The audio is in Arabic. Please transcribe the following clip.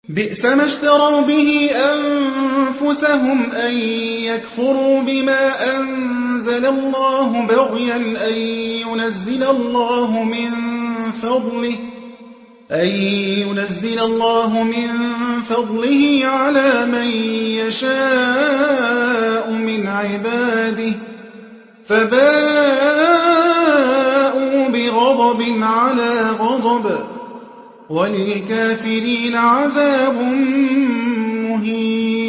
بئس ما اشتروا به أنفسهم أن يكفروا بما أنزل الله بغيا أن ينزل الله من فضله على من يشاء من عباده فباءوا بغضب على غضب وللكافرين عذاب مهين